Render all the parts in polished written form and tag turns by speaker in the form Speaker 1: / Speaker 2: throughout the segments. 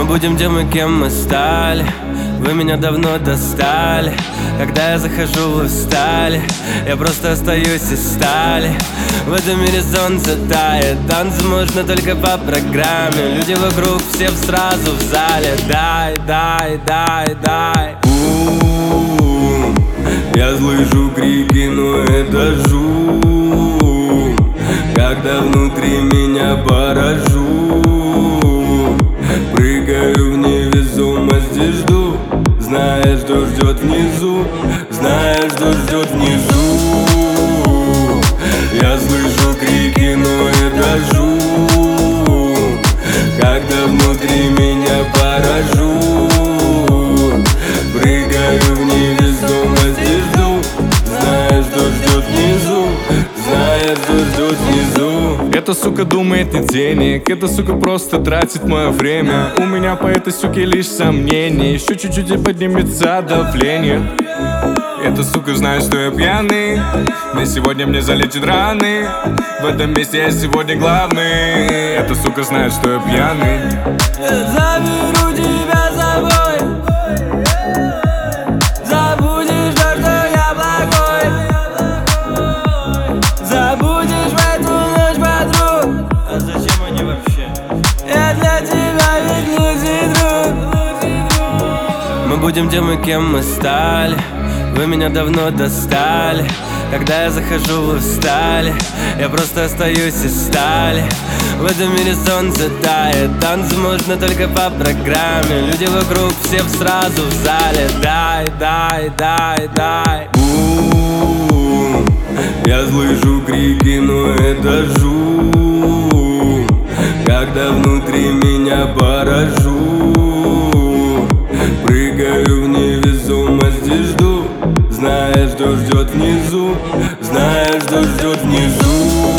Speaker 1: Мы будем тем, и кем мы стали. Вы меня давно достали. Когда я захожу, вы встали. Я просто остаюсь из стали. В этом мире солнце тает. Танцы можно только по программе. Люди вокруг, все сразу в зале. Дай, дай, дай, дай. Я слышу крики, но это шум, когда внутри меня поражу. Прыгаю в невесомость и жду, зная, что ждет внизу, зная, что ждет внизу. Я слышу крики, но это шум, когда внутри меня поражу. Прыгаю в невесомость и жду, зная, что ждет внизу, зная, что ждет внизу.
Speaker 2: Эта сука думает не денег, эта сука просто тратит мое время. У меня по этой суке лишь сомнения, еще чуть-чуть и поднимется давление. Эта сука знает, что я пьяный, но сегодня мне залечит раны. В этом месте я сегодня главный. Эта сука знает, что я пьяный.
Speaker 1: Заберу тебя с собой. Забудешь то, что я плохой. Забудешь в эту ночь подруг. А зачем они вообще? Я для тебя ведь лучший друг. Мы будем тем, и кем мы стали. Вы меня давно достали. Когда я захожу, вы встали. Я просто остаюсь из стали. В этом мире солнце тает. Танцы можно только по программе. Люди вокруг, все сразу в зале. Дай, дай, дай, дай. Я слышу крики, но это шум, когда внутри меня поражу. Прыгаю в невесомость и жду, зная, что ждет внизу, зная, что ждет внизу.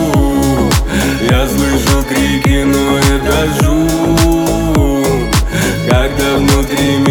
Speaker 1: Я слышу крики, но это шум, когда внутри меня